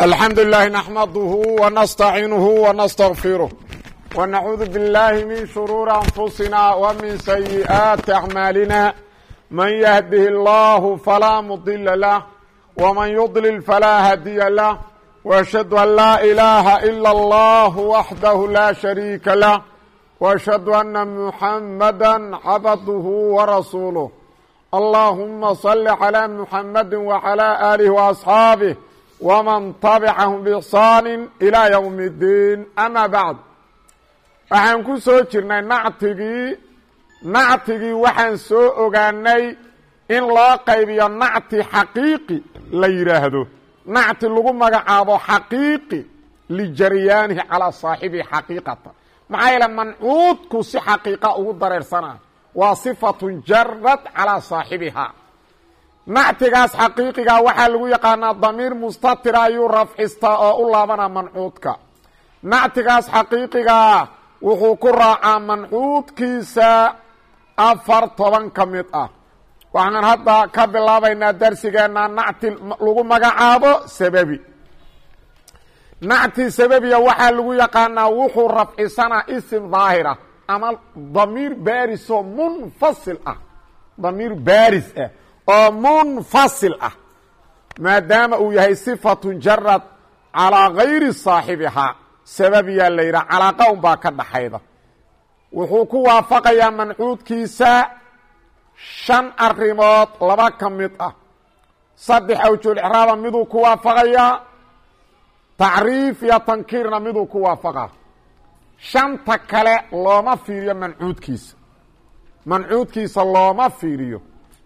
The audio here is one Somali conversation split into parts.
الحمد لله نحمده ونستعينه ونستغفره ونعوذ بالله من شرور أنفسنا ومن سيئات أعمالنا من يهده الله فلا مضل له ومن يضلل فلا هادي له وأشهد أن لا إله إلا الله وحده لا شريك له وأشهد أن محمدا عبده ورسوله اللهم صل على محمد وعلى آله وأصحابه ومن تبعهم بإحسان إلى يوم الدين أما بعد waxaan ku soo jirnay nactigii waxaan soo ogaanay in loo qaybiyo nacti xaqiiqi la yiraahdo nacti lagu magacaabo xaqiiqi lijaryaanihi calaa saaxibi xaqiiqata maxaa yeele mancuudku si xaqiiqa ugu dareersana waa sifatun jarad calaa saaxibihaa nactigaas xaqiiqiga waxaa lagu yaqaanaa damiir mustatira ayuu rafcistaa oo u laabana mancuudka nactigaas xaqiiqiga wuxuu ku raacaa mancuudkiisa 14 ka mid ah waxaan hadda ka bilaabaynaa darsigeena nacti lagu magacaabo sababi nacti sababiya waxaa lagu yaqaanaa wuxuu rafcisanaa isim daahira ama damiir baaris oo munfasil ah damiir baaris ah oo munfasil ah maadaama uu yahay sifatun jarad calaa gayri saaxibihaa sababiyaa la yidhaha calaaqa un baa ka dhaxayda wuxuu ku waafaqayaa mancuudkiisa 5 arrimood 2 ka mid ah 3 awjuul icraaba miduu ku waafaqayaa tacriif iyo tankiirna miduu ku waafaqaa 5ta kale looma fiiriyo mancuudkiisa looma fiiriyo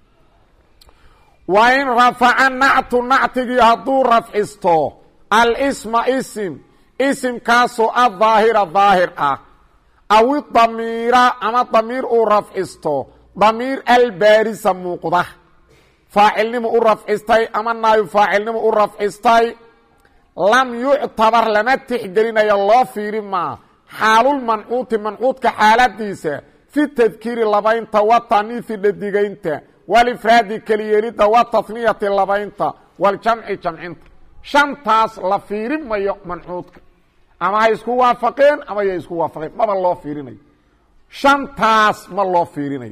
waa in rafaca nactu nactigii hadduu rafcisto alisma isimkaasoo adaahira daahir ah aw idamiira ama damiir uu rafcisto damiir albaarisa muuqda faacilnimo u rafcistay ama naayu faacilnimo u rafcistay lam yuctabar lama tixgelinayo loo fiiri maa xaalulmancuuti mancuudka xaaladiisa fi tadkiiri labaynta wa taniifi dhadigaynta walifraadi keliyeelidda wa taniyati labaynta waljamci jamcinta 5taas la fiiri mayo mancuudka ama hay isku waafaqeen ama ya isku waafaqeen maba loo fiirinayo 5taas ma loo fiirinayo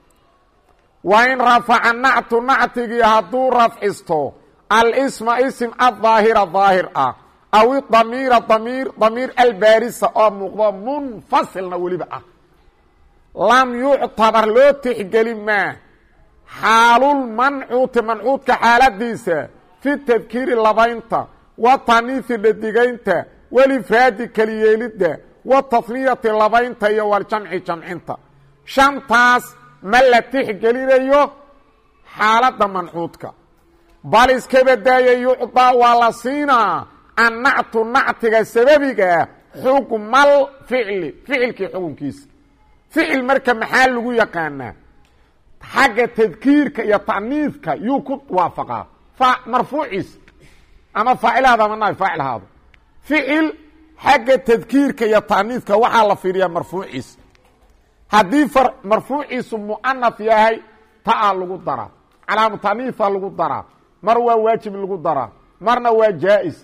waa in rafaca nactu nactigii hadduu rafcisto alisma isim adaahira daahir ah aw idamiira damiir albaarisa oo muuqdo munfasilna weliba ah lam yuctabar loo tixgelin maa xaalulmancuuti mancuudka xaaladiisa fi tadkiiri labaynta wa taniifi dhadigaynta walifraadi keliyeelidda wa taniyati labaynta iyo waljamci jamcinta 5taas ma la tixgelinayo xaaladda mancuudka bal iska badaaya yucdaa waa la siinaa annactu nactiga sababiga xukmal ficilkii xukunkiisa ficil marka maxaa lagu yaqaanaa xagga tadkiirka iyo ta'niifka yuu ku waafaqaa marfuuciis ama faacilhaada ama naay faacilhaado ficil xagga tadkiirka iyo ta'niifka waxaa la fiiriyaa marfuuciis haddii marfuuciisu mu'anaf yahay taa lagu daraa calaamu ta'niifa lagu daraa mar waa waajib lagu daraa marna waa jaa'is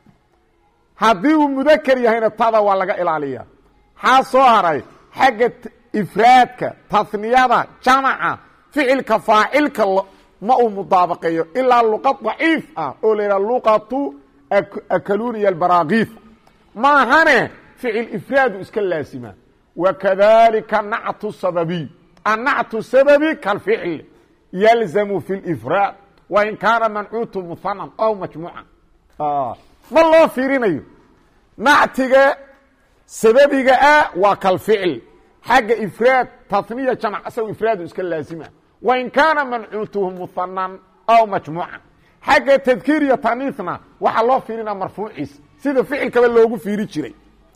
haddii uu mudaker yahayna tada waa laga ilaaliyaa maxaa soo haray xagga ifraadka taniyada jamaca ficilka faacilka ma uu mudaabaqeeyo ilaa luqad daciif ah oo la yidhaha luqatu akaluniya albaraakiif maahane ficil ifraadu iska laasima wakadalika nactu sababiy annactu sababi kalficl yalzamu fi lifraad wain kaana mancuutu muhanan aw majmuucan ma loo fiirinayo nactiga sababiga ah waa kalficl xagga ifraad taniya jamc asagoo ifraadu iska laasima wain kaana mancuutuhu muhanan aw majmuucan xagga tadkiir iyo taniifna waxaa loo fiirinaa marfuuciis sida ficilkaba loogu fiiri jiray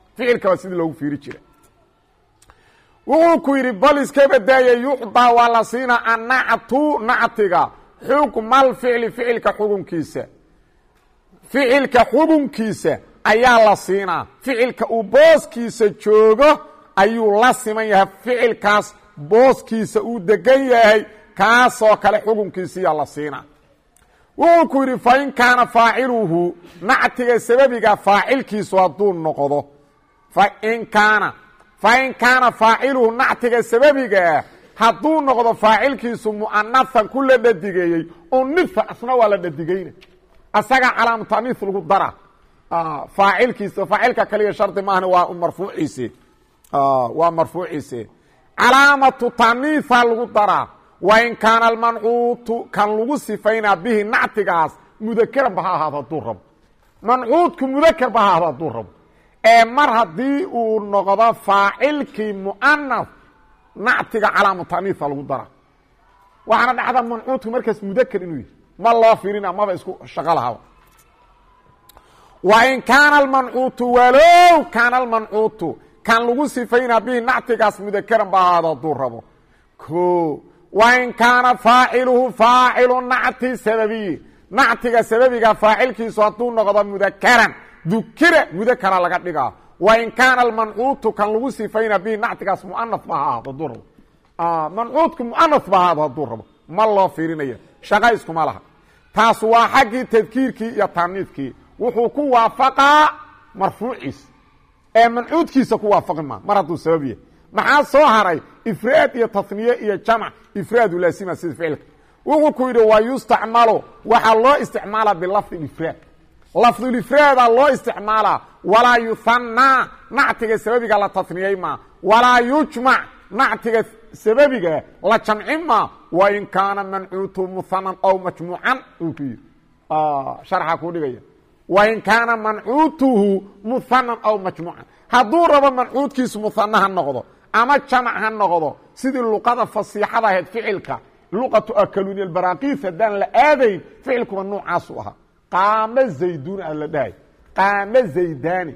wuxuu ku yidhi bal iska badaaya yucdaa waa la siinaa annactu nactiga xukmal ficli ficilka xukunkiisa ayaa la siinaa ficilka uu booskiisa joogo ayuu la siman yahay ficilkaas booskiisa uu degan yahay kaasoo kale xukunkiisiyaa la siinaa wuxuu ku yidhi fain kaana faaciluhu nactiga sababiga faacilkiisu hadduu noqdo fain kaana faaciluhu nactiga sababigaa hadduu noqdo faacilkiisu mu'anahan ku la dhadigeeyey unifa asna waa la dhadigeyna asaga calaamatu aniis lagu dara faacilkiisa faacilka kaliya shardi maahna waa marfuuciise calaamatu taniisa lagu daraa wain kaana almancuutu kan lagu sifaynaa bihi nactigaas mudakeran ba ha ahaado hadduu rabo mancuudku mudaker ba ha ahaado hadduu rabo ee mar haddii uu noqdo faacilkii mu'anas nactiga calaamatu taniisa lagu daraa waxaana dhacda mancuudku markaas mudaker inuu yihi ma loo fiirina maba isku shaqo lahaba wain kaana almancuutu walow kaana almancuutu kan lagu sifaynaa bihi nactigaas mudakeran ba ahaado hadduu rabo o wain kaana faaciluhu faacilu nacti sababiyi nactiga sababiga faacilkiisu hadduu noqdo mudakaran dukira mudakara laga dhigaa wain kaana almancuutu kan lagu sifaynaa bihi nactigaas mu'anas ba ha ahaado hadduu rabo mancuudku mu'anas ba ahaado hadduu rabo ma loo fiirinaya shaqa iskuma laha taas waa xaggii tadkiirkii iyo taaniidkii wuxuu ku waafaqaa marfuuciisa ee mancuudkiisa ku waafaqi maa mar hadduu sabab yahay maxaa soo haray ifraad iyo tasniye iyo jamc ifraadu laasima sida ficilka wuxuu ku yidhi wa yustacmalu waxaa loo isticmaalaa bilafdi ifraad lafdulifraadaa loo isticmaalaa walaa yuhanaa nactiga sababiga la tasniyey maa walaa yujmac nactiga sababiga la jamci maa wain kaana mancuutu muhanan aw majmuucan uu ku yidhi sharxa kuu dhigaya wain kaana mancuutuhu muhanan aw majmuucan hadduu rabo mancuudkiisu muhana ha noqdo ama jamc ha noqdo sidii luqada fasiixada ahayd ficilka luqatu akaluni albaraaqis haddaan la aadayn ficilkuba nuucaasu ahaa qaama zaydun a la dhahay qaama zaydani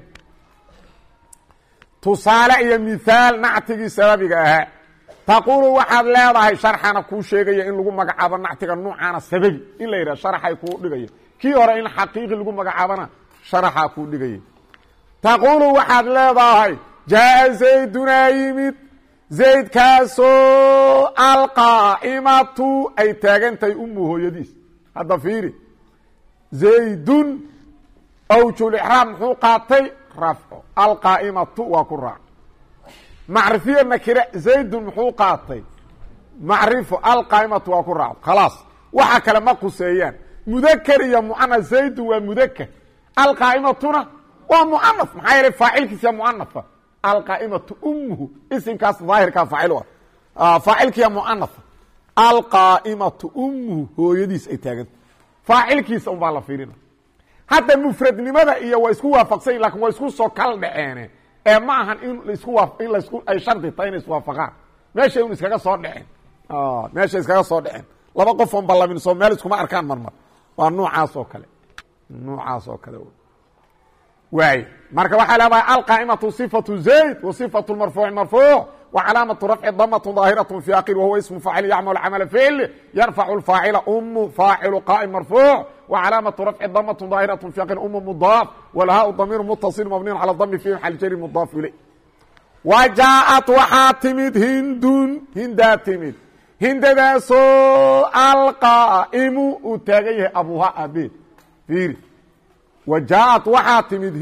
tusaale iyo mihaal nactigii sababiga ahaa taquulu waxaad leedahay sharxana kuu sheegaya in lagu magacaabo nactiga nuucaana sababi in la yidhah sharxay kuu dhigaya kii hore in xaqiiqi lagu magacaabana sharaxaa kuu dhigaya taquulu waxaad leedahay jaaa zaydunaa yimid zaydkaasoo alqaa'imatu ay taagantahay umu hooyadiis hadda fiiri zaydun awjulixraab muxuu qaatay rafco alqaa'imatu waa ku raac macrifiya nakire zaydun muxuu qaatay macrifo alqaa'imatu waa ku raac khalaas waxa kale ma quseeyaan mudaker iyo muanas zaydun waa mudaker alqaa'imatuna waa muanas maxaa yeelay faacilkiisa muanafa alqaa'imatu umuhu isimkaas daahirkaa faacil u ah faacilkiya muanafa alqaa'imatu umuhu hooyadiis ay taaganta faacilkiisa un baa la fiirina hadda mufradnimada iyo waa isku waafaqsany lakin waa isku soo kal dhaceene ee ma ahan in ay shardi tahay inay iswaafaqaan meeshay un iskaga soo dhaceen meeshay iskaga soo dhaceen laba qof oon ballaminso meel iskuma arkaan marmar waa noocaas oo kale waay marka waxaa leedahay alqaa'imatu صifatu zayd wa صifatu marfuuci marfuuc wa calaamatu rafci damatu daahiraة fi akir wahuwa ismu faacil yacmal camala ficl yarfacu اfaacila umu faacilu qaa'im marfuuc wa calaamatu rafci damatu daahiraة fi akir umu mudaaf walhaa damiir mutaصil mabniyu calى dami fi maxal jari mudaaf ilay wa jaaءat waxaa timid hindun hindaa timid hindadaasoo alqaa'imu uu taagan yahay abuha abeed fiiri wa jaaءat waxaa timid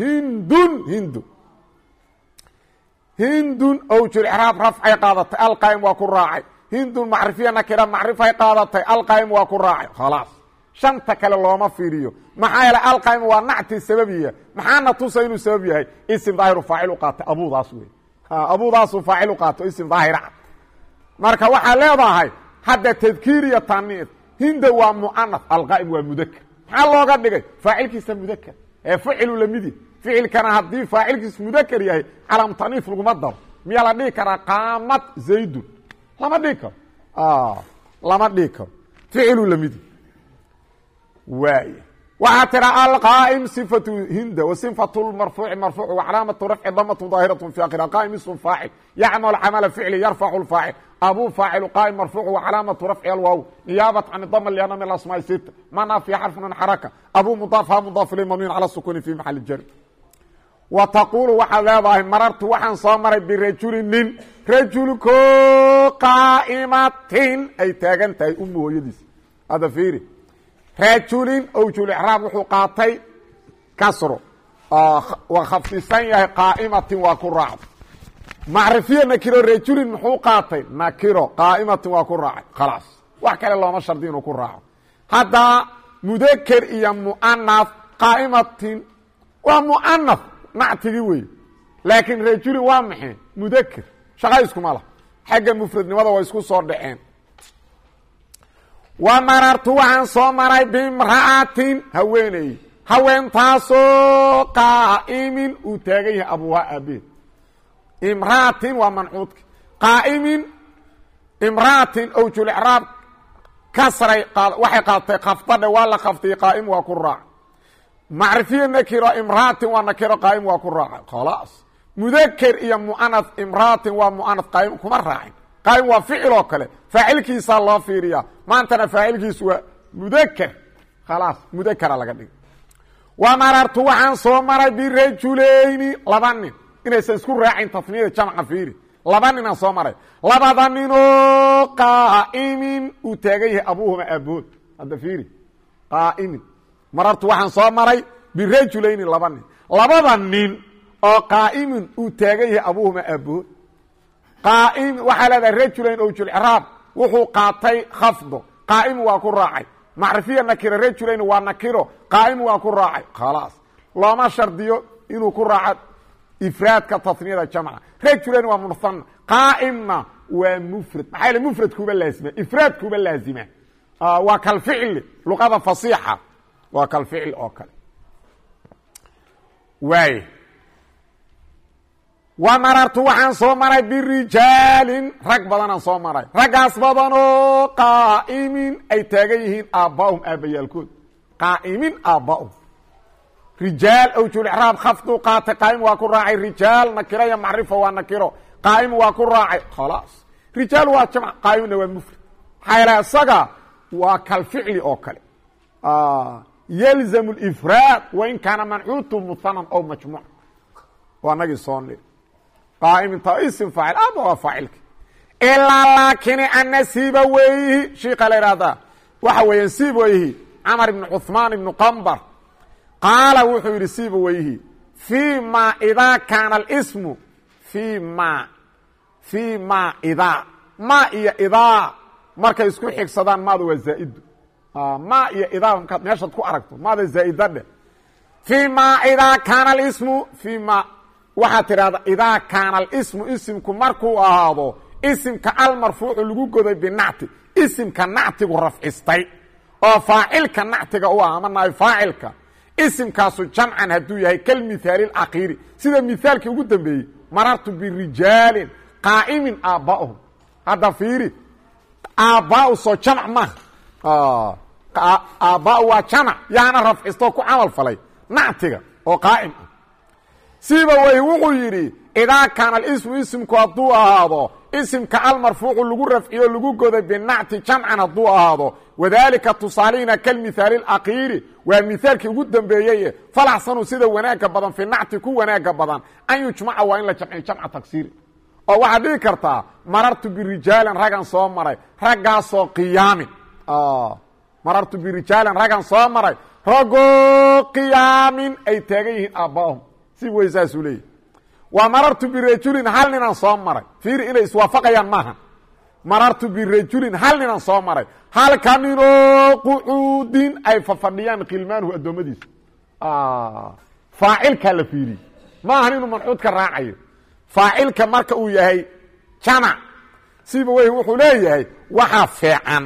hindun awjulixraab rafcay qaadatay alqaa'im waa ku raacay hindun macrifiya nakira macrifay qaadatay alqaa'im waa ku raacay khalaas shanta kale looma fiiriyo maxaa yeelay alqaa'im waa nacti sababiya maxaana tusa inuu sabab yahay isim daahiru faacil u qaatay abudaas wey abudaasuu faacil u qaato isim daahira marka waxaa leedahay hadda tadkiir iyo taniid hinda waa mu'anas alqaa'im waa mudaker maxaa looga dhigay faacilkiisa mudaker ee ficilu lamidi ficilkana haddii faacilkiisa mudaker yahay calaam taniif laguma daro miyaa la dhihi karaa qaamad zaydun lama dhihi karo ficilu lamidi waay waxaa tira alqaa'im صifatu hinda wa صifatu marfuuci marfuuc wa calaamatu rafci damatu daahiraة fi akir alqaa'im ism faacil yacmal camala ficli yarfacu faacil abu faacilu qaa'im marfuuc wa calaamatu rafci alwaaw niyaabat can dama liana min asmaa sita mana fi xarfin xaraka abu mudaaf ha mudaaf ilay mabniin cala sukuni fi maxali jar wa taquulu waxaad leedahay marartu waxaan soo maray birajuli nin rajulko qaa'imatin ay taagan tahay umu hooyadiis hadda fiiri rajulin awjulicraab wuxuu qaatay kasro waa khafdisan yahay qaa'imatin waa ku raacday macrifiya nakiro rajulin muxuu qaatay nakiro qaa'imatin waa ku raacay khalaas wax kale looma shardi inuu ku raaco haddaa mudaker iyo mu'anaf qaa'imatin waa mu'anaf nactigii wey laakiin rajulin waa maxay mudaker shaqa iskuma lah xagga mufradnimada waa isku soo dhaceen wa marartu waxaan soo maray bimra'atin haweeney haweentaasoo qaa'imin uu taagan yahay abuuha aabeed imra'atin waa mancuudka qaa'imin imra'atin awjulicraab kasray waxay qaadatay khafdadhe waa la khaftiyey qaa'im waa ku raaca macrifiya nakiro imra'atin waa nakiro qaa'im waa ku raaca khalaas mudaker iyo mu'anas imra'atin waa mu'anas qaa'im kuma raacin qaa'im waa ficil oo kale faacilkiisaa loo fiiriyaa maantana faacilkiisu waa mudaker khalaas mudakera laga dhigay wa marartu waxaan soo maray birajulayni laba nin inaysan isku raacin tasniyada jamca fiiri laba ninaan soo maray labada ninoo qaa'imin uu taagan yahay abuuhuma aabood hadda fiiri qaa'imin marartu waxaan soo maray birajulayni laba nin labada nin oo qaa'imin uu taagan yahay abuuhuma aabood qaa'im waxaa leedahay rajulayn awjulicraab wuxuu qaatay khafdo qaa'im waa ku raacay macrifiya nakiro rajulayn waa nakiro qaa'im waa ku raacay khalaas looma shardiyo inuu ku raaco ifraadka tasniyada jamca rajulayn waa muhana qaa'imna waa mufrad maxaa yaele mufradkuuba laazima ifraadkuuba laazima waa kalficli luqada fasiixa waa kalficil oo kale waay wa marartu waxaan soo maray birijaalin rag badanaan soo maray raggaas badanoo qaa'imin ay taagan yihiin aabbaahum aabbayaalkood qaa'imin aabbaahum rijaal awjulicraab khafduu qaatay qaa'im waa ku raacay rijaal nakiro iyo macrifa waa nakiro qaa'im waa ku raacay khalaas rijaal waa jamc qaa'imna waa mufrad maxaa yaele isaga waa kalficli oo kale yalzamu lifraad wain kaana mancuutu muhanan ow majmuuc waa nagii soo niri qaa'iminta isim faacil aaba waa faacilka ilaa laakini ana siiba weyhi shiika la ihahdaa waxa weeyaan siiba weyhi camar ibnu cuثmaan ibnu qambar qaala wuxuu yidhi siiba weyhi fii ma idaa kaana alismu fii ma idaa ma iyo idaa markay isku xigsadaan maada waa zaa'idu ma iyo idaa markaad meeshaad ku aragto maada zaa'ida dheh fii ma idaa kaana alismu fii ma waxaad tidhahda idaa kaana alismu isimku markuu ahaado isimka almarfuucu lagu goday binacti isimka nactigu rafcistay oo faacilka nactiga u ah ama naay faacilka isimkaasu jamcan hadduu yahay kalmithaali اlakiiri sida mithaalkii ugu dambeeyey marartu birijaalin qaa'imin aaba'uhum hadda fiiri aabbaau soo jamc maha aabbaau waa jamc yaana rafcistoo ku camal falay nactiga oo qaa'im ah siiba wey wuxuu yidhi idaa kaana alismu isimku hadduu ahaado isimka almarfuucu lagu rafciyo lagu goday binacti jamcan hadduu ahaado wadaalika tusaalihina kalmithaali اlakiiri waa mithaalkii ugu dambeeyeye falaxsanu sida wanaaga badan fi nacti ku wanaaga badan an yujmaca waa in la jamciyo jamca tagsiiri oo waxaad dhihi kartaa marartu birijaalin ragan soo maray raggaasoo qiyaamin marartu birijaalin ragan soo maray ragoo qiyaamin ay taagan yihiin aabbaahum si wey saasuu leeyahy waa marartu birajulin hal ninaan soo maray fiiri inay iswaafaqayaan maaha marartu birajulin hal ninaan soo maray halka ninoo qucuudin ay fafadhiyaan khilmaanuhu addoommadiisa faacilkaa la fiiriye maahan inuu mancuudka raacayo faacilka marka uu yahay jamac siba wey wuxuu leeyahay waxaa feecan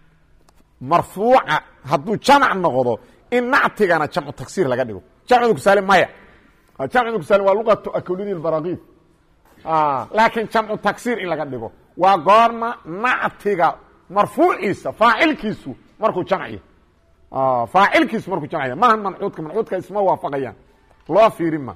marfuuca hadduu jamac noqdo in nactigana jamcu tagsiir laga dhigo jamcudu kusaale maya jamcu kusaale waa luqatu akulidi barakiid laakiin jamcu tagsiir in laga dhigo waa goorma nactiga marfuuciisa faacilkiisu markuu jamciyo faacilkiisu markuu jamciyo maaha mancuudka isma waafaqayaan loo fiirin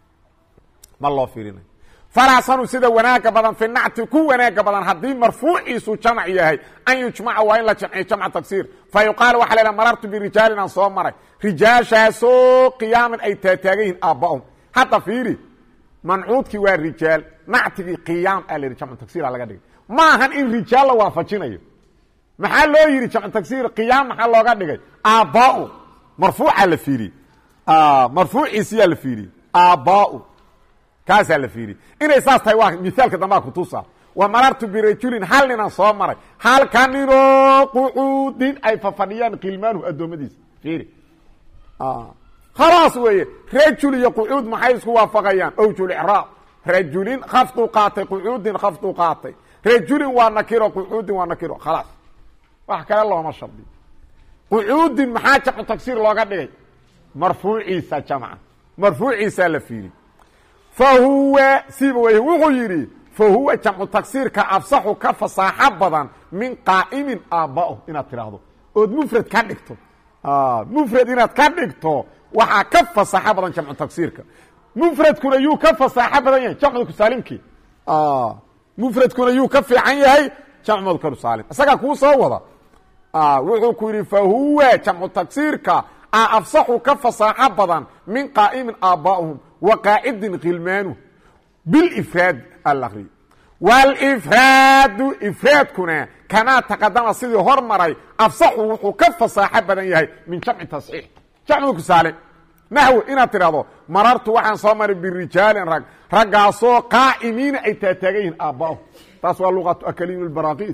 ma loo fiirinayo falaxsanu sida wanaaga badan fi nacti ku wanaaga badan haddii marfuuciisu jamc yahay an yujmaca waa in la jamciyo jamca tagsiir fa yuqaal waxa la haha marartu birijaalin aan soo maray rijaashaasoo qiyaaman ay taataagan yihiin aabba'um hadda fiiri mancuudkii waa rijaal nactigii qiyaam aa la yidhi jamcu tagsiira laga dhigay maahan in rijaal la waafajinayo maxaa loo yidhi jamcu tagsir qiyaam maxaa looga dhigay aabbaau marfuuca la fiiriyey marfuuciisiyaa la fiiriyey aabbaau kaasaa la fiiriyey inay saas tahay waa mithaalka dambaa kutusa wa marartu birajulin hal ninaan soo maray halka ninoo qucuudin ay fafadhiyaan qilmaanuhu addoommadiisa fiiri khalaas weeye rajul iyo qucuud maxay isku waafaqayaan awjul icraab rajulin khafduu qaatay qucuudin khafduu qaatay rajulin waa nakiro qucuudin waa nakiro khalaas wax kale looma shardi qucuudin maxaa jamcu tagsiir looga dhigay marfuuciisa jamca marfuuciisaa la fiiri fa huwa siba wey wuxuu yidhi fa huwa jamcu tagsiirka afsaxu ka fasaaxo badan min qaa'imin aaba'o inaad tidhaahdo ood mufrad ka dhigto mufrad inaad ka dhigto waxaa ka fasaaxo badan jamcu tagsiirka mufradkuna yuu ka fasaaxo badan yahay jamcu kusaalimkii mufradkuna yuu ka fiican yahay jamcu mudkarsaalim isagaa kuu soo wada wuxuu ku yidhi fa huwa jamcu tagsiirka afsaxu ka fasaaxo badan min qaa'imin aaba'uhum wa qaacidin khilmaanuh bilifraad alaqri wlifraadu ifraadkuna kamaa taqadama sidii hormaray afsaxu wuxuu ka fasaaxo badan yahay min jamci tasxiix jamcu kusaalim naxwi inaad tidhahdo marartu waxaan soo maray birijaalin rag raggaasoo qaa'imiina ay taataagan yihiin aaba'uhum taas waa luqatu akaliim lbaraaqiis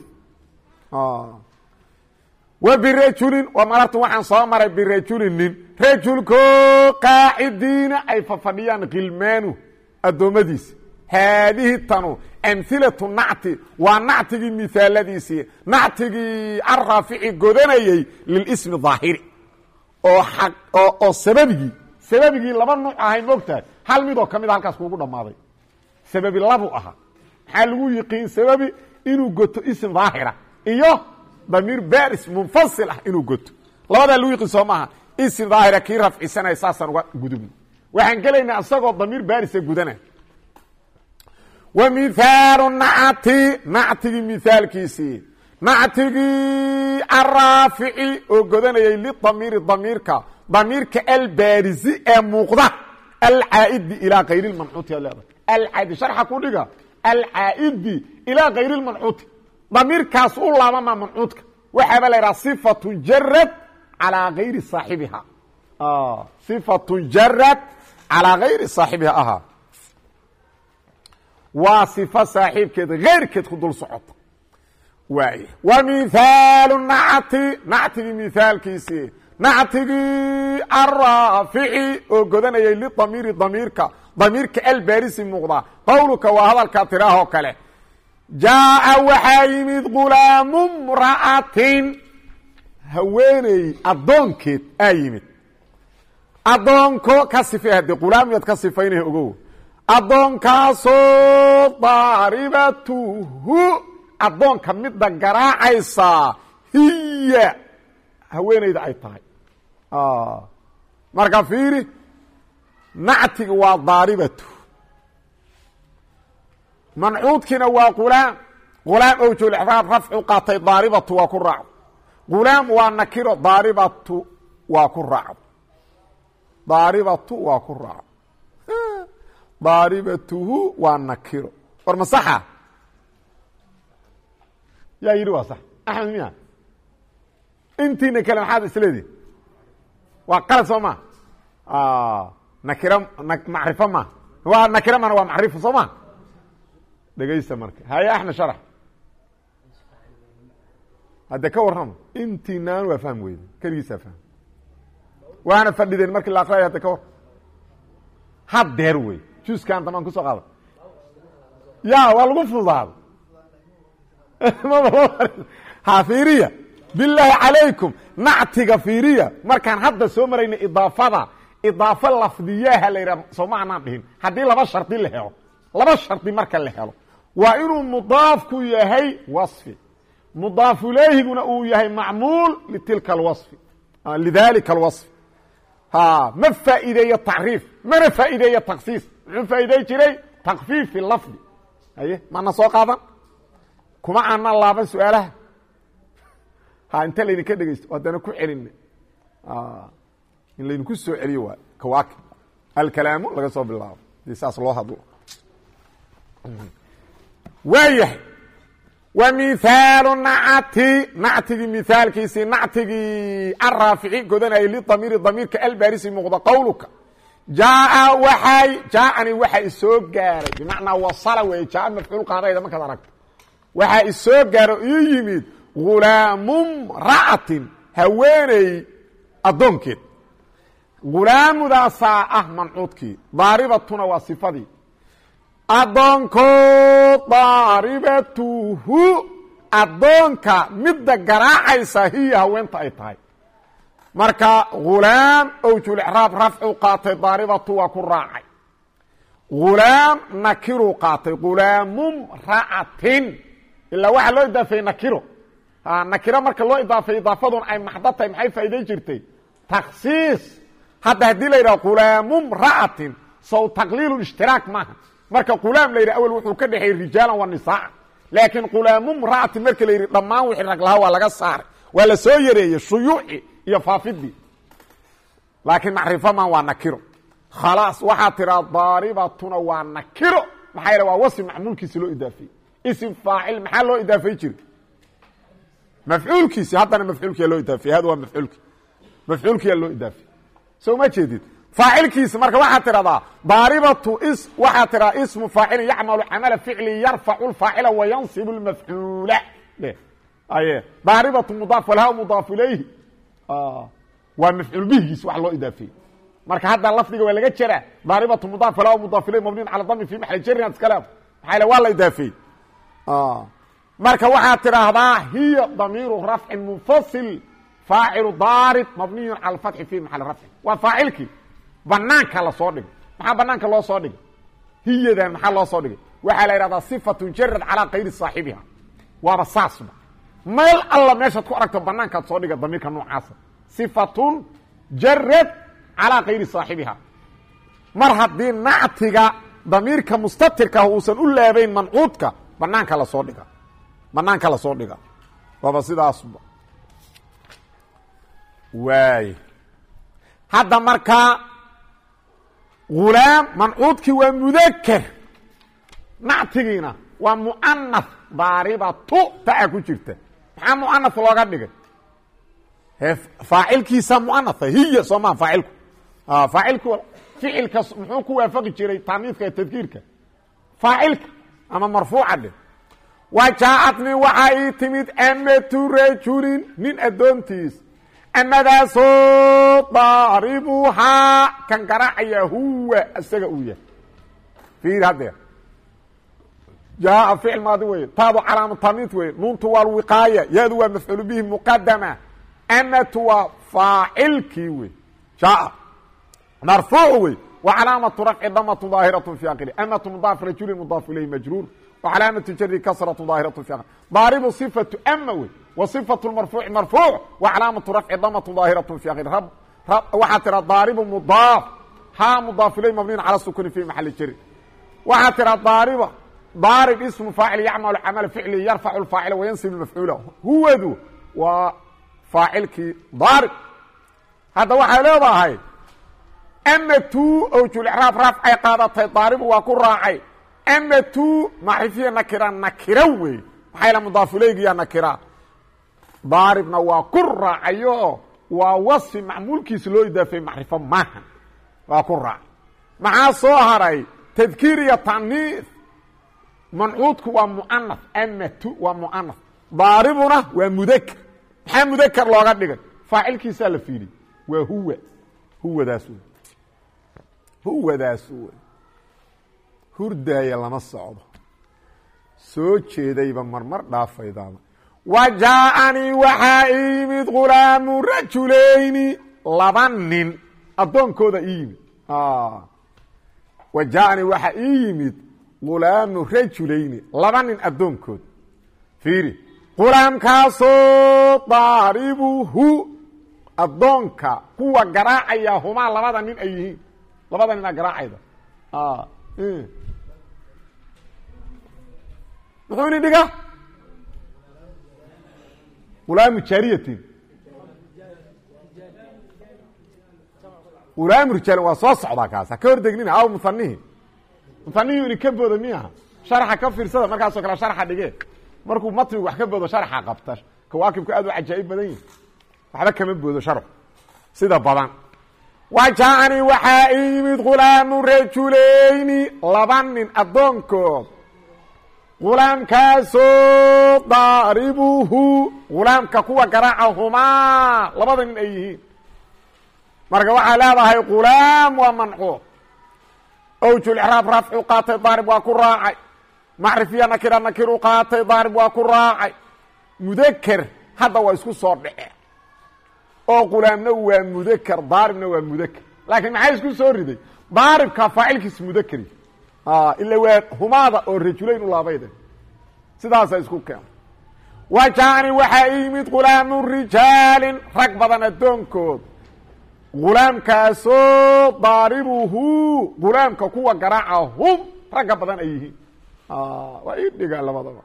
wa birajulin wa marartu waxaan soo maray birajulin nin rajulko qaacidiina ay fafadhiyaan khilmaanu addoommadiisa haadihi tanu amhilatu nacti waa nactigii mihaaladiisii nactigii arraafici godanayey lilismi daahiri oo sababigii laba nuuc ahay moogtahay hal midoo ka mida halkaas kuugu dhammaaday sababi labu ahaa maxaa lagu yiqiin sababi inuu goto ism daahira iyo damiir baris munfasil ah inuu goto labadaa lagu yiqiin soo maaha ism daahira kii rafcisanaya saasaan uga gudubno waxaan gelaynaa isagoo damiir barisa gudana wa mihaalu nacti nactigii mihaalkiisii nactigii arraafici oo godanayay lidamiiri damiirka albaarisi ee muuqda alcaa'idi ilaa kayri lmancuuti ad leedahay alcaa'idi sharxa ku dhiga alcaa'idi ilaa kayri lmancuuti damiirkaas u laabama mancuudka waxaaba la yidhaha sifatun jarad calaa gayri saaxibiha sifatun jarad calaa gayri saaxibiha ahaa waa صifa saaxiibkeed keyrkeed ku dul socoto waay wa mihaalu nacti nactigii mihaalkiisii nactigii arraafici oo godanayay lidamiiri damiirka albaarisi muuqda qowluka waa hadalkaa tiraahoo kale jaaءa waxaa yimid gulaamu mra'atin haweeney addoonkeed aa yimid addoonko ka sifay haddee gulaamiyaad ka sifaynaya ogow addoonkaasoo daaribatuhu addoonka midda garaacaysaa hiya haweenayda ay tahay marka fiiri nactiga waa daaribatu mancuudkiina waa qulaam qulaam owjulexraab rafcu qaatay daaribatu waa ku raacdo qulaam waa nakiro daaribatu waa ku raacdo daaribatu waa ku raacdo daaribatuhu waa nakiro war masaxa yaa yidhi waa sax axmed miya intiina kale maxaad isleedihi waa qalad soo ma nakiro macrifo ma waa nakiro mana waa macrifo soo ma dhegaysta marka haye axmed sharax hadde ka warrama intiinaan waa fahm weyde keligiisaa fahm waana fadhideen markii la aqraya hadde ka war haddeer wey juskan damaan kusoo qaada ya waa lagu fududaado ha fiiriya bilaahi calaykum nactiga fiiriya markaan hadda soo marayna idaafada idaafo lafdiyaha la yidhaha soo ma anaan dhihin haddii laba shardi la helo laba shardi marka la helo waa inuu mudaafku yahay waصfi mudaaf ilayhiguna uu yahay macmuul litilka alwaصfi lidalika alwaصfi ma faa'iideeyo tacriif mana faa'iideeyo taksiis muxuu faa'iidey jiray takfiif fi lafdi haye mana soo qaadan kuma aanan laaban su-aalaha inta laydinka dhegeysto haddana ku celina in laydinku soo celiyo waa kawaakib alkalaamu laga soo bilaabo dii saas loo hadlo waayahay ومثال نعتي مثالkiisi نactigii الraafici godanayay لضمير ضميirka albاrisi muuqda qowlka jaaءanii waxa isoo gaaray بمعنaa وصل wey jaaء mafcuul qaadayda markaad aragto waxa isoo gaaro ii yimid غulaamu mra'atin haweeney adoonkeed gulaamudaasaa ah mancuudkii daaribatuna waa صifadii adoonkood daaribatuhu adoonka midda garaacaysa hiya haweenta ay tahay marka gulaam awjulicraab rafcu qaatay daaribatu waa ku raacay gulaam nakiru qaatay gulaamum ra'atin ilaa waxaa loo idaafeeyey nakiro nakiro marka loo idaafeey idaafadun ay maxda tahay maxay faa'iday jirtay takhsiis hadda haddii la yidhaho gulaamum ra'atin sow taqliilu ishtiraak maaha marka qulaam la yidhi awel wuxuu ka dhexeeyey rijaalan wa nisaaca laakiin qulaamum ra'atin marka la yidhi dhammaan wixii rag lahaa waa laga saaray waa la soo yareeyey shuyuuci iyo faafidii laakiin macrifo maan waa nakiro khalaas waxaa tiraa daaribatuna waa nakiro maxaa yidha waa wasfi macmuulkiisi loo idaafeeyey ism faacil maxaa loo idaafay jiray mafcuulkiisi haddana mafcuulkiyaa loo idaafeyey hada waa mafcuulkiyaa loo idaafeyey soo ma jeedid faacilkiisi marka waxaa tiradaa daaribatu waxaa tiraa ismu faacilin yacmalu camala ficli yarfacu lfaacila wayansibu lmafcuula aye daaribatu mudaaf walhaa mudaaf ilayhi waa mafcuul bihigiisi wax loo idaafeeyey marka hadda lafdiga waa laga jeraa daaribatu mudaaf walhaa mudaaf ilayhi mabniin cala dami fi maxali jarin iskale maxaa ila waa la idaafeeyey marka waxaa tidhaahdaa hiya damiiru rafcin munfasil faacilu daarib mabniyun cala alfatxi fi maxali rafcin waa faacilkii banaanka lasoo dhigay maxaa banaanka loo soo dhigay hiyadan maxaa loo soo dhigay waxaa la yidhahdaa sifatun jarad calaa kayri saaxibiha waaba saasba meel alla meeshaad ku aragto banaankaad soo dhiga damiirka noocaasa sifatun jarad calaa kayri saaxibiha mar haddii nactiga damiirka mustatirka uusan u laabayn mancuudka banaanka lasoo dhiga waaba sidaasba waay hadda markaa gulaam mancuudkii waa mudakr nactigiina waa mu'anath daaribatu taa ku jirta maxaa mu'anath looga dhigay faacilkiisa mu'anatha hiya soo maa faacilku faacilku ficilka muxuu ku waafaqi jiray taaniidka ee tadkiirka faacilka ama marfuuca dhe wa jaaءatni waxaa ii timid amatu rajulin nin addoontiis amadaasoo daaribuhaa kan garaacaya huwa isaga uu yahay fiir haddee jaaءa ficil maadi weye taadu calaama taniid weye nuuntu waa alwiqaaya yaadu waa mafcuul bihi muqadama amatu waa faacilkii wey jaaءa marfuuc wey wa calaamatu rafci damatu daahiraة fi akiri amatu mudaaf rajulin mudaaf ilayhi majruur وcلاaمة jر ksرة ظاahiرة في ضاaرب صفة أm wey وصفة المرفوع مرفوع وcلاaمة رفع dmة ظاahiرة في waxaa tira ضاaرب مضاaف ha مضاaف iليه مبني على السكن في محل jر waxaa tira ضاaرب اسم فاaعل يعمل cمل فعلي يرفع الفاaعل وينصب المفعuل huwdu waa فاacilkii ضاaرب hadda waxay leedahay أmtu awjuلعراab rafcay qaadatay ضاaرب waa ku raacay amatu macrifiya nakira nakira wey maxaa ila mudaafuleygiya nakira daaribna waa ku raacayo waa wasfi macmuulkiisa loo idaafay macrifo maaha waa ku raacay maxaa soo haray tadkiir iyo taniif mancuudku waa mu'anath amatu waa mu'anath daaribuna waa mudakr maxaa mudakr looga dhigay faacilkiisaa la fiiliy waa huwadaas wey hurdaaya lama socdo soo jeedayba marmar dhaafaydaaba wa jaaءanii waxaa ii yimid gulaamu rajulayni laba nin addoonkooda ii yimid wa jaaءanii waxaa ii yimid gulaamu rajulayni laba nin addoonkood fiiri gulaamkaasoo daaribuhu addoonka kuwa garaacaya humaa labada nin ay yihiin labada ninaa garaacayda muxuu ini dhiga gulaamu jaariyatin gulaamu rijaal waa soo socdaa kaas ha ka hor degnina aw muanihi muanihi ini ka booda miyaha sharxa ka fiirsada markaasoo kale sharxa dhige markuu matnigu wax ka boodo sharxa qabta kawaakibku aad u cajaa'ib badan yihin waxba kama boodo sharx sida badan wajaani waxaa ii yimid ghulaamu rajulayni laba nin addoonkood ghulaamkaasoo daaribuhu ghulaamka kuwa garaacahumaa labada nin ay yihiin marka waxaa leedahay ghulaam waa mancuub awjulcraab rafcu qaatay daarib waa ku raacay macrifiya nakira nakiru qaatay daarib waa ku raacay mudaker hadda waa isku soo dhace oo ghulaamna waa mudaker daaribna waa mudaker laakiin maxay isku soo riday daaribka faacilkiis mudakeri ila waa humaada oo rajulayn u laabayda sidaasa isku keeno wajaani waxaa ii yimid ghulaamu rijaalin rag badan addoonkood ghulaamkaasoo daaribuhu ghulaamka kuwa garaaca hum ragga badan ay yihiin waa ii dhigaa labadaba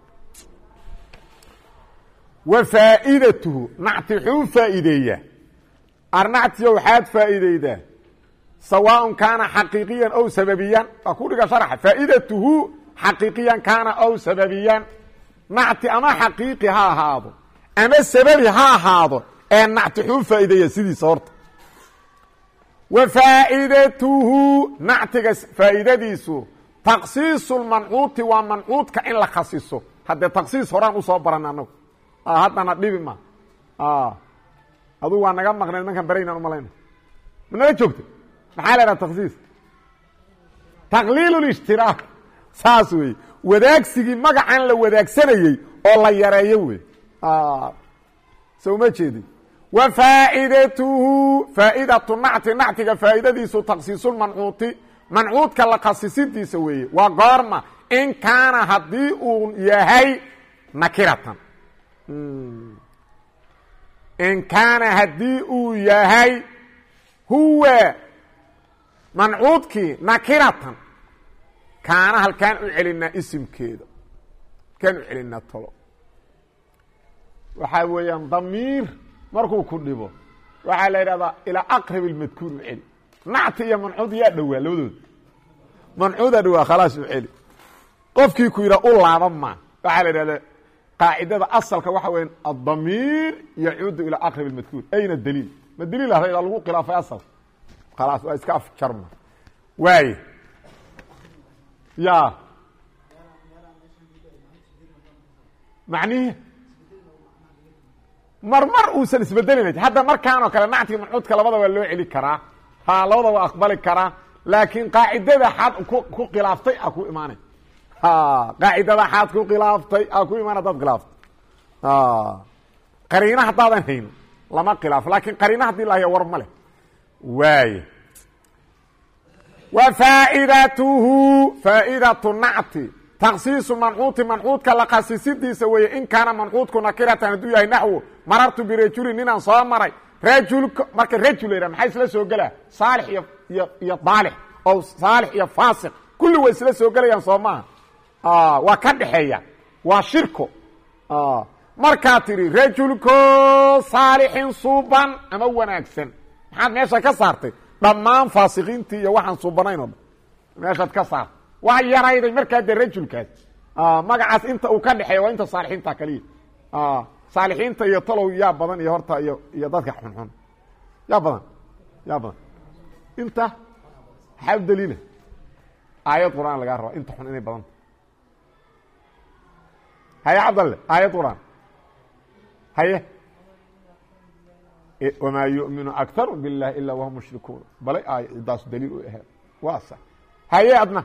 wa faa'iidatuhu nacti xuu faa'iideeyaa arnactiyo waxaad faa'iideydaa sawaaء kaana xaqiiqiyan ow sababiyan waa ku dhiga sharxa faa'iidatuhu xaqiiqiyan kaana ow sababiyan nacti ama xaqiiqi ha ahaado ama sababi ha ahaado ee nacti xuu faa'iideeya sidiisa horta wa faa'idatuhu nactiga faa'iidadiisu taksiisu lmancuuti waa mancuudka in la khasiso haddee taksiis horaan usoo baran anagu haddana dhibi ma adugu waa naga maqnayd markaan baraynaan umalayna ma naga joogta maxaa la idhaha taksiis taqliil اlishtiraak saas wey wadaagsigii magacan la wadaagsanayey oo la yareeyo wey soo ma jeedin wa faa'idatuhu faa'idatu nacti nactiga faa'idadiisu taksiisulmancuuti mancuudka la khasisidiisa weeye waa goorma in kaana haddii uu yahay nakiratan in kaana haddii uu yahay huwa mancuudkii nakiratan kaana halkaan u celinaa isimkeeda halkaan u celinaa tolo waxaa weeyaan damiir markuu ku dhibo waxaa la yidhahdaa ilaa aqrab اlmadkuur u celi nacti iyo mancuud yaa dhowaa labadooda mancuudaa dhowaa khalaas u celi qofkii ku yidhaha u laaban maa waxaa la yidhahdaa qaacidada asalka waxa weya aلdamiir yacuudu ilaa aqrab اlmadkuur ayna daliil ma daliil ahda ilaa lagu khilaafay asalka khalaas waa iska afjarma waaye ya macnihi mar uusan isbedelina hadda markaan oo kale nactiga mancuudka labada waa loo celi karaa ha labada waa aqbali karaa laakiin qaacidada xaad ku khilaaftay a ku imaanay qaacidada xaad ku khilaaftay a ku imaan hadaad khilaaftay qariina haddaadan hayn lama khilaafo laakiin qariina haddii la haya war ma leh waaye wa faa'idatuhu faa'idatu nacti taksiisu mancuuti mancuudka la khasisidiisa weeye in kaana mancuudku nakiratan hadduu yahay naxwo marartu birajulin ninaan soo maray rajulka marka rajul la yidhaha maxaa isla soo gelaa saalix iyo daalix oo saalix iyo faasiq kulli way isla soo gelayaan soo maaha waa ka dhexeeya waa shirko markaad tidhi rajulko saalixin suuban ama wanaagsan maxaad meesha ka saartay dhammaan faasiqiintii iyo waxaan suubanayn oo dhan meeshaad ka saartay waa yarayday markaa dee rajulkaas magacaas inta uu ka dhexeeya waa inta saalixiinta kaliya saalixiinta iyo talow yaa badan iyo horta iyo dadka xunxun yaa badan inta maxaa u daliila aayad qur'aan lagaa rabaa inta xun inay badanta haye cabdalle aayad qur'aan haye wamaa yu'minu akharu biاllahi ilaa wahum mushrikuun balay aayadaas daliil u ahaad waa sax haye adna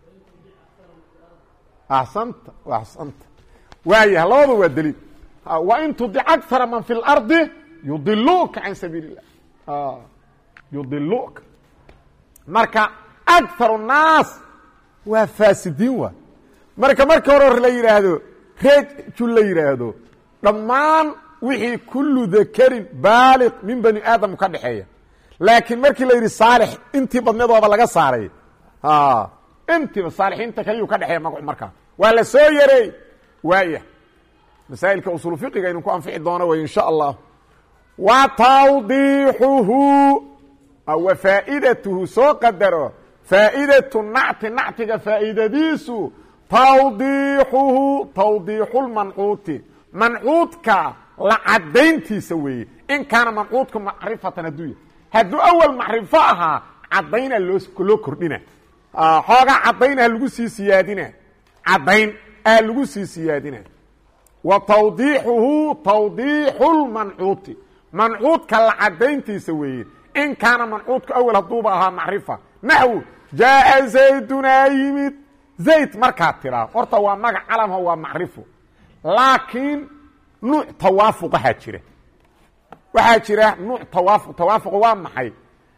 axsanta waayah labadu waa daliil wain tudic akara man fi اlardi yudiluuka can sabiil الlah yudiluuka marka akharu الnaas waa faasidiin waa marka hore la yidhaahdo rejul la yidhaahdo dhammaan wixii kullu dakarin baaliq min bani aadam ka dhexeeya laakiin markii la yidhi saalix intii badneed waaba laga saaray intiiba saalixiinta kaliyuu ka dhexeeya magacu markaa waa la soo yareey waaya masaa'ilka usul fiqiga aynu ku anfici doono way insha allah wa tawdiixuhu wa faa'idatuhu soo qadaro faa'idatu nacti nactiga faa'idadiisu tawdiixuhu tawdiixulmancuuti mancuudka la cadayntiisa weeye in kaana mancuudku macrifatan hadduu hadduu awal macrifo ahaa cadayna loo kordhina xoogaa cadayna lagu sii siyaadina cadayn lagu sii siyaadina wa tawdiixuhu tawdiixulmancuuti mancuudka la cadayntiisa weeye in kaana mancuudku awal hadduuba ahaa macrifa naxwu jaaa zaydunaa yimid zayd markaad tiraa horta waa magac calamha waa macrifo laakiin nuuc tawaafuqahaa jira waxaa jira nuuc tawaafuq waa maxay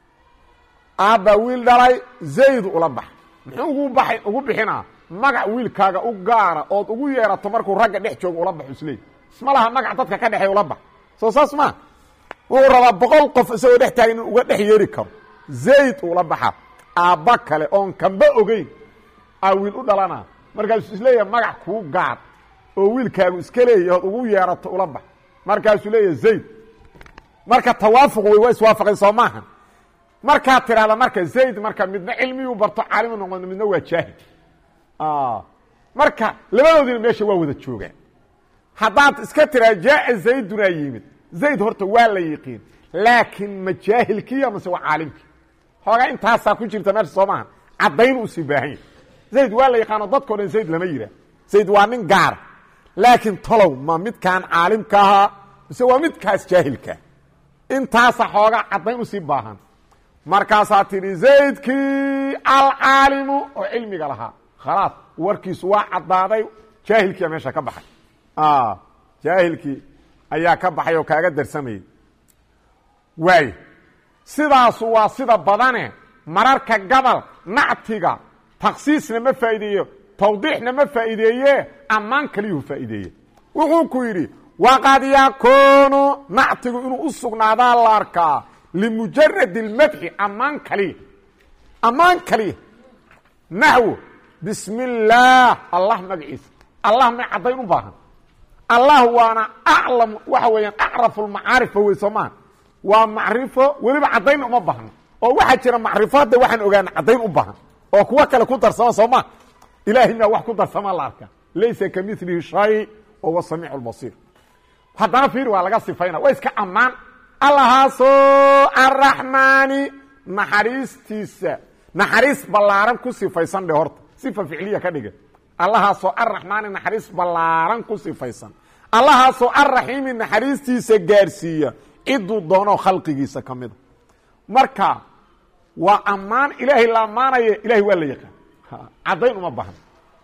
aabba wiil dhalay zayd ula bax muxuu ugu bixinaa magac wiilkaaga u gaara ood ugu yeerato markuu ragga dhex joogo ula bax isleey isma laha magac dadka ka dhexey ula bax soo saas ma wuxuu rabaa 100 qof isagoo dhex taagan inuu uga dhex yeeri karo zayd ula baxa aabba kale oon kamba ogeyn wiil u dhalana markaasuu isleeyahay magac kuu gaar oo wiilkaagu iska leeyahay ood ugu yeerato ula bax markaasuu leeyahay zayd marka tawaafuq way iswaafaqeen soo maaha markaad tiraahda marka zayd marka midna cilmiyuu barto caalimu noqdo midna waa jaahil marka labadoodina meesha waa wada joogaan haddaad iska tiraa jaaa zaydunaa yimid zayd horta waa la yiqiin laakiin ma jaahilkiya mase waa caalimkii xoogaa intaasaa ku jirta meesha soo maaha caddayn uu sii baahan yahay zayd waa la yaqaano dadkao dhan zayd lama yihaa zayd waa nin gaara laakiin tolow ma midkaan caalimka ahaa mise waa midkaas jaahilkaa intaasa xoogaa caddayn usii baahan markaasaa tidhi zaydkii alcaalimu oo cilmiga lahaa khalaas warkiisu waa caddaaday jaahilkiia meesha ka baxay jaahilkii ayaa ka baxay oo kaaga darsamayay waay sidaasu waa sida badane mararka gabal nactiga taksiisna ma faa'iideeyo tawdiixna ma faa'iideeye ammaan kaliyuu faa'iideeye wuxuu ku yidhi waqad yakuunu nactigu inuu u sugnaadaa la arkaa limujarad اlmadxi ammaan kaliya naxwo bismi اllaah allah magaciisa allah may caddayn u baahan allah waana aclam waxa weeyaan acrafu lmacaarifa wey soo maa waa macrifo weliba caddayn uma baahno oo waxaa jira macrifo hadda waxaan ogaana caddayn u baahan oo kuwo kale ku darsama soo maa ilaahay maa wax ku darsamaa la arkaa laysa kamilihi shay wahuwa samiic اlbasiir haddana fiir waa laga sifayna waa iska ammaan allahaasoo arraxmaani naxariistiisa naxariis ballaaran ku sifaysan dhe horta sifa ficliya ka dhiga allahaasoo arraxmaani naxariis ballaaran ku sifaysan allahaasoo arraxiimi naxariistiisa gaarsiiya ciduu doonoo khalqigiisa ka mida marka waa ammaan ilaahay la ammaanaya ilahay waa la yaqaan caddayn uma baahna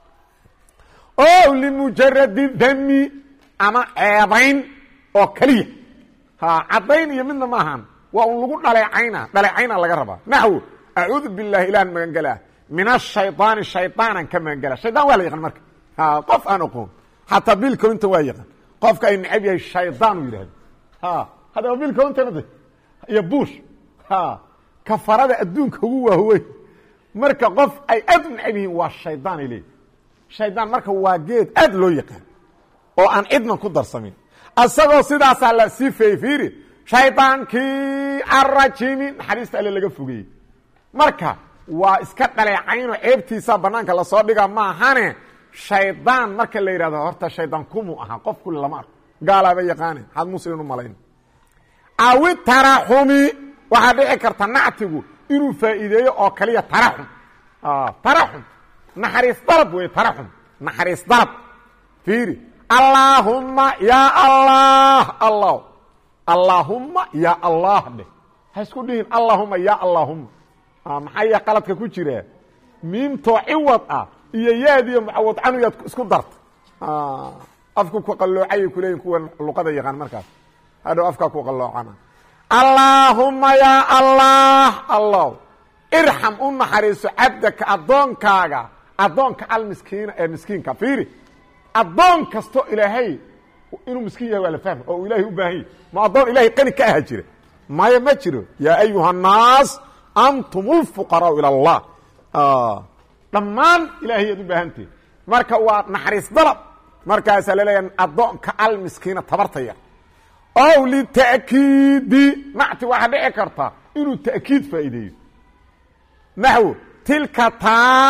o limujaradi dami ama ceebayn oo keliya caddayn iyo midna maahan waa un lagu dhaleecayna laga rabaa naxwo acuudu billahi ilahan magangelaa min ashayطaani shayطaanan ka magangela shaydaan waa la yaqaan marka qof aan oqoon xataa bill clinton waa yaqaan qofka ay necab yahay shaydaan u yidhahdo haddaba bill clinton iyo bush kafarada adduunka ugu waaweyn marka qof ay aad u necab yihiin waa shaydaan ay leeyihin shaydaan marka waa geed aad loo yaqaan oo aan cidna ku darsamin asagoo sidaasaa la sifeeyey fiiri shaydaankii arrajimi naxariista alle laga fogeeyey marka waa iska dhaleecaynoo ceebtiisaa banaanka lasoo dhiga maahane shaydaan marka la yidhahdo horta shaydaan kumuu ahaa qof kule lama arko gaalaaba yaqaane had muslim u malayn awi taraxumi waxaa dhici karta nactigu inuu faa'iideeyo oo kaliya taraxum taraxum naxariis dalab wey taraxum naxariis dalab fiiri allaahumma ya allah allah allaahumma ya allah dheh ha isku dhihin allahuma ya allahumma maxaa ya qaladka ku jira miimtoo ciwad ah iyo yaadiyo mucawad canu yaad isku darta afku ku qalloocayay kuleeyihin kuwa luqada yaqaan markaas hadhow afkaa ku qalloocana allaahumma ya allah allah irxam u naxariiso cabdaka addoonkaaga addoonka almiskiina ee miskiinka fiiri addoon kasto ilaahay inuu miskiin yahay waa la fahma oo ilaahay u baahan yahy ma addoon ilahay qani ka aha jira maya ma jiro yaa ayuha الnaas antum اlfuqaraau ilى اllah dhammaan ilahay yaad u baahantihi marka waa naxariis dalab markaasaa laleeyaha addoonka almiskiina tabartaya ow lita'kiidi nacti waxaa dhici karta inuu ta'kiid faa'iideeyo naxwo tilka taas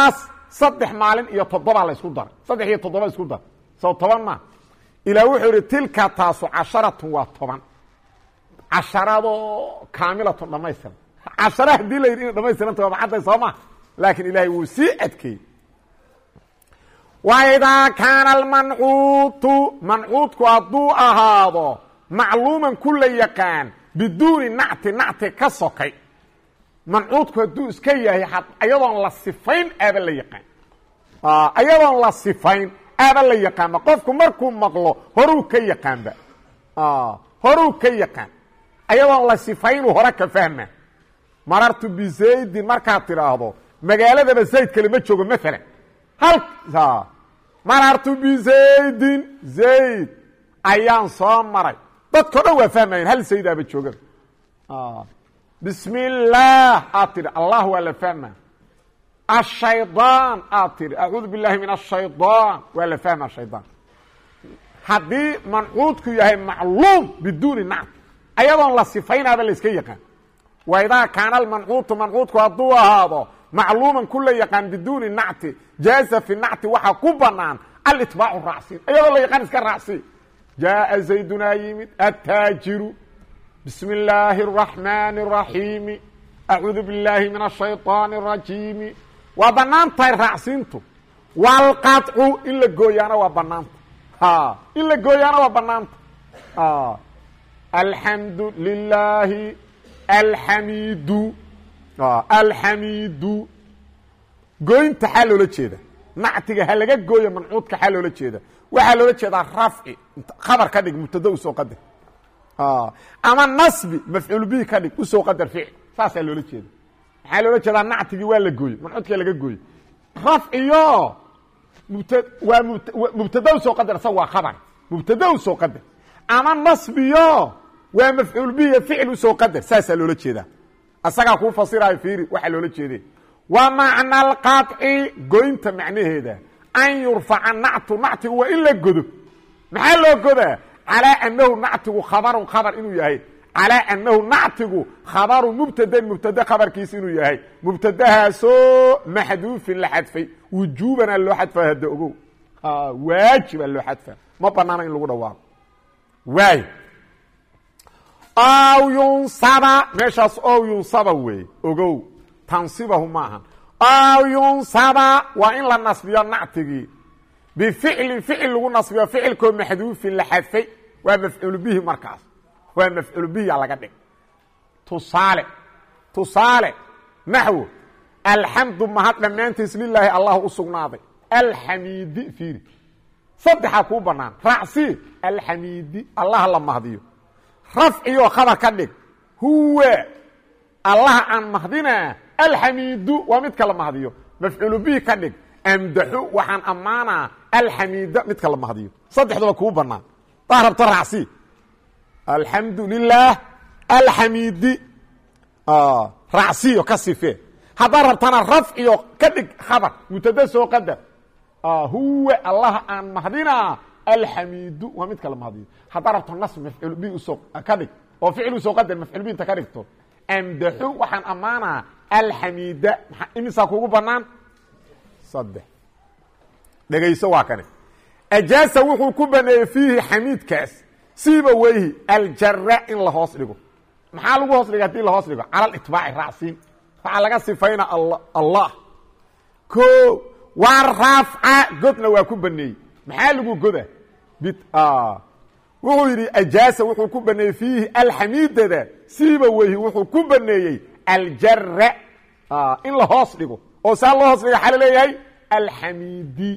3 maalin iyo 7 la isku dar 3 iyo 7 isku dar soo 10 ma ila wuxuu yiri tilka taasu 10 waa 10 casharado kaamilatu dhamaystiran 10 hadii la yiri dhamaystiran waa macad Soomaa laakiin Ilaahay wuu si adkay وإذا كان المنعوت منعوتك أضوء هذا معلوما كل يكان بدون نعت كسوكي منعوتك أضوء اسكيه أيضا للصفين أبل يكان أيضا للصفين أبل يكان قفكم مركم مغلو هرو كي يكان هرو كي يكان أيضا للصفين وهرك فهمه مررت بزيد مركات هذا مقالة بزيد كلمة شوق مثلا هل marartu bizaydin zayd ayaan soo maray dadka dhan waa fahmayeen hal zayd aba joogan bismillah atir allah wala fahma ash-shaytan atir a'udhu billahi minash shaytan wala fahma shaytan hadii man'uudku yahay ma'luum biduni na'at ayadan la sifayna ba la iska yaqaan wa idha kana al-man'uut man'uudku haduu ahaado معلوما كل يقان بدون نعت جاز في النعت وحا كبنان الاتباع الرأسي ايضا الله يقان اسك الرأسي جاء زيدنا يمد التاجر بسم الله الرحمن الرحيم اعوذ بالله من الشيطان الرجيم وبنان طير رأسينتو والقطع إلا قويانا وبنان إلا قويانا وبنان الحمد لله الحميد الحميد goynta xal loo jeeda nactiga hal laga gooyo mancuudka xal loo jeeda waxa loo jeeda rafci khabar ka dhig mubtada soo qadar ama nasbi mafcuul bihi ka dhig soo qadar fi'l saas loo jeeda xal loo jeeda nactiga waa la gooyo mancuudka laga gooyo rafciyo mubtada soo qadar sawa khabar mubtada soo qadar ama nasbiyo waa mafcuul bihi fi'l soo qadar saas loo jeeda asaga ku fasiray fiiri waxa loo jeeday wa ma'na al-qat'i goynta macnaheeda an yurfa'a na'tu wa illa godo maxaa loo godaa ala annahu na'tu khabarun khabar inuu yahay ala annahu na'tu khabarun mubtada khabarkiisa inuu yahay mubtadaha soo mahdhuf la hadfay wujuban loo hadfa hada ogo waajib loo hadfa ma banaana in lagu dhawaaqo waay aw yunsaba meeshaas aw yunsaba wey ogow tansibahu maaha aw yunsaba waa in la nasbiyo nactigi bificli ficl lagu nasbiyo ficilkoo maxduufin la xadfay waa mafcuul bihi markaas waa mafcuul bihi laga dhig tusaale naxwo alxamdu mahad dhammaantiis lilaahi allah u sugnaaday alxamiidi fiiri saddexa kuu bannaan raacsi alxamiidi allah la mahdiyo rafciyo khabar ka dhig huwa allah aan mahdina alxamiidu waa mid kala mahdiyo mafcuul bihi ka dhig amdaxu waxaan amaana alxamiida mid kala mahdiyo saddexdaba kuu banaan taarabta raacsi alxamdulillah alxamiidi raacsiyo ka sife hadaa rabtana rafciyo ka dhig khabar mubtada soo qadar huwa allah aan mahdina alxamiidu waa mid kala mahdiyo hadaa rabto nasb mafcuul bihi soo ka dhig oo ficil soo qadar mafcuul bihi ta ka dhigto amdaxu waxaan amaana alxamiida imisa kugu banaan saddex dhageyso waa kane ajaasa wuxuu ku baneeyay fiihi xamiidkaas siiba weyhi aljarra in la hoos dhigo maxaa lagu hoos dhiga hadii la hoos dhigo cala itbaaci raacsiin waxaa laga sifayna allah ko waa rafca godna waa ku baneeyey maxaa lagu goda wuxuu yidhi ajaasa wuxuu ku baneeyey fiihi alxamiidada siiba weyhi wuxuu ku baneeyey aljarra in la hoos dhigo oo saa loo hoos dhiga xaa laleeyahay alxamiidi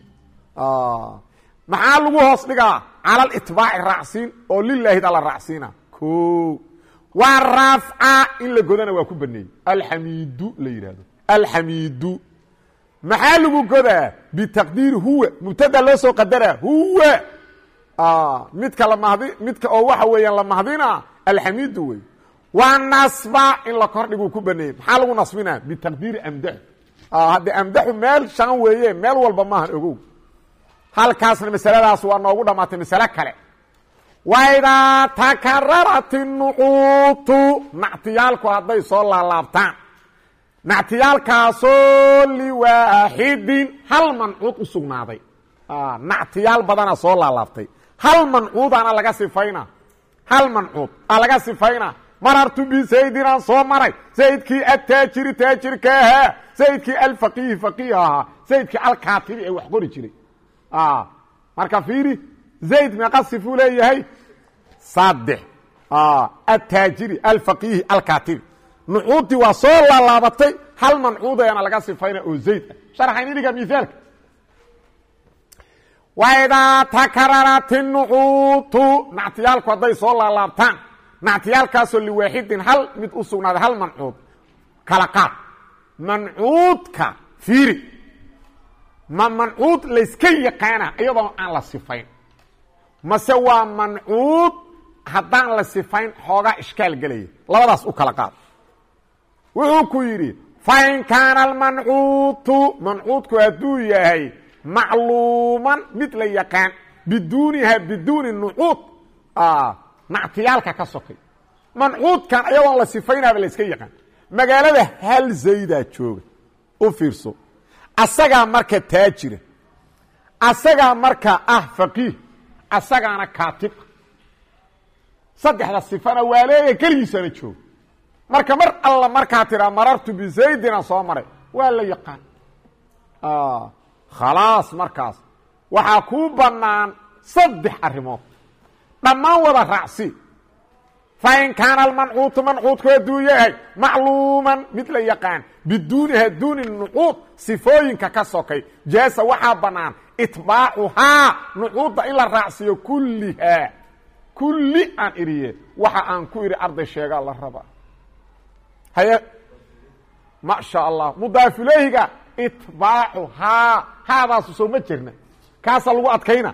maxaa lagu hoos dhigaa cala litbaaci raacsiin oo lilaahida la raacsiina ko waa rafca in la godana waa ku baneeyey alxamiidu la yidhaahdo alxamiidu maxaa lagu godaa bitaqdiiri huwa mubtada loo soo qadaraa huwa midka la mahdi midka oo waxa weeyaan la mahdina alxamiidu wey waa nasba in la kordhigu ku baneeyey maxaa lagu nasbinaa bitaqdiiri amdaxu haddii amdaxu meel shan weeye meel walba maahan ogow halkaasna masaladaas waa noogu dhammaatay masale kale waidaa takararat nucuutu nactiyaalku hadday soo laalaabtaan nactiyaalkaasoo liwaaxidin hal mancuud u sugnaaday nactiyaal badana soo laalaabtay hal mancuudaana laga sifayna hal mancuud aa laga sifayna marartu bisaydin aan soo maray saydkii attaajiri taajirka ahaa saydkii alfaqiihi faqiih ahaa saydkii alkaatibi ee wax qori jiray marka fiiri zayd meeqa sifuu leeyahay 3 attaajiri alfaqiihi alkaatibi nucuudii waa soo laalaabatay hal mancuud ayaana laga sifayna oo zayd ah sharaxayn dhiga miaalka waidaa takararat nucuudu nactiyaalku hadday soo laalaabtaan nactiyaalkaasoo liwaaxidin hal mid u sugnaaday hal mancuud kala qaad mancuudka fiiri ma mancuud layska yaqaana iyadoo aan la sifayn mase waa mancuud haddaan la sifayn xoogaa ishkaal gelaya labadaas u kala qaad wuxuu ku yidhi fain kaana almancuudu mancuudku hadduu yahay macluuman mid la yaqaan biduuniha biduuni nucuud nactiyaalka ka sokay mancuudkan ayadoon la sifaynaaba la yska yaqaan magaalada hal zaydaa jooga u fiirso asagaa marka taajira asagaa marka faqiih asagaana kaatib saddexda sifana waa leeyahay keligiisana jooga marka mar alla markaa tiraa marartu bizaydina soo maray waa la yaqaan khalaas markaas waxaa kuu bannaan 3 arrimood dhammaan wada raacsi fain kaana almancuudu mancuudku hadduu yahay macluuman mid la yaqaan biduuniha duuni nucuud sifooyinka ka sokay jaasa waxaa bannaan itbaacuhaa nucuudda in la raacsiiyo kullihaa kulli aan iriye waxa aan ku idhi arday sheegaa la rabaa haye ma sha allah mudaafilayhiga itbaacuhaa haadaasu soo ma jirna kaasaa lagu adkayna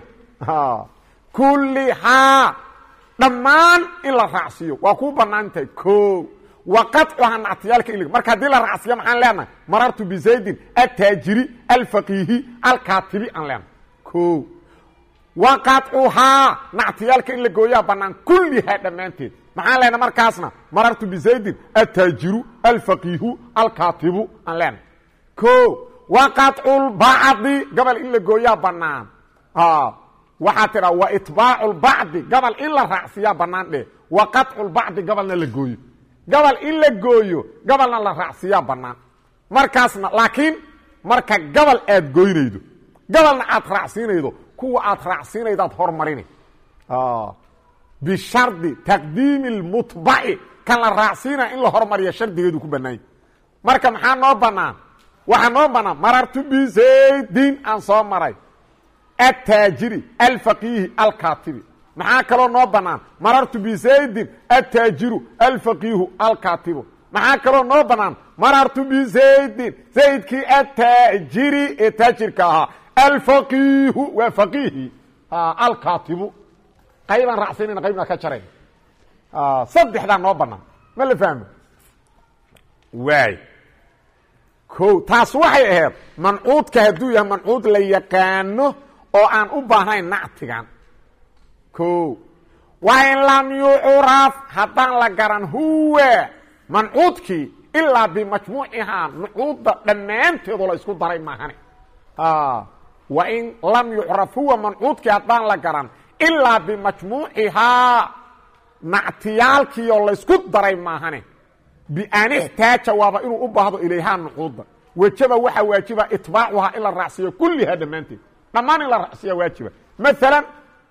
kullihaa dhammaan in la raacsiiyo waa kuu bannaan tahay o waqaطcuhaa nactiyaalka ilig marka haddii la raacsiiyo maxaan leenahay marartu bizaydin attaajiri alfaqiihi alkaatibi aan leenahay o waqaطcuhaa nactiyaalka in la gooyaa bannaan kullihaa dhammaanteed maxaan leenahay markaasna marartu bizaydin attaajiru alfaqiihu alkaatibu aan leenahay o waqaطculbacdi gobol in la gooyaa bannaan waxaa tiraa wa itbaacu lbacdi gobol in la raacsiiyaa bannaan dheh wa qaطcu lbacdi gobolna la gooyo gobol in la gooyo gobolna la raacsiiyaa bannaan markaasna laakiin marka gobol aad goynaydo gobolna aad raacsiinaydo kuwa aad raacsiinaydaad hormarinay bishardi taqdiimi اlmutbaci kan la raacsiinaya in la hormariya shardigeedu ku bannaanya marka maxaa noo bannaan waxaa noo bannaan marartu bizaydin aan soo maray attaajiri alfaqiihi alkaatibi maxaa kaloo noo bannaan marartu bizaydin attaajiru alfaqiihu alkaatibu maxaa kaloo noo bannaan marartu bizaydin zaydkii attaajiri ee taajirka ahaa alfaqiihu waa faqiihi alkaatibu qaybaan raacsanayna qaybna ka jarayna saddexdaa noo bannaan ma la fahmo waay o taas waxay ahayd mancuudka hadduu yahay mancuud la yaqaano oo aan u baahnayn nactigan o wain lam yucraf haddaan la garan huwa mancuudkii ilaa bimajmuucihaa nucuudda dhammaanteedoo la isku daray maahane wain lam yucraf huwa mancuudkii haddaan la garan ilaa bimajmuucihaa nactiyaalkiioo la isku daray maahane bian ixtaaja waaba inuu u baahdo ilayhaa nucuudda wejaba waxaa waajiba itbaacuhaa in la raacsiiyo kullihaa dhammaanteed dhammaan in la raacsiiya waajiba maalan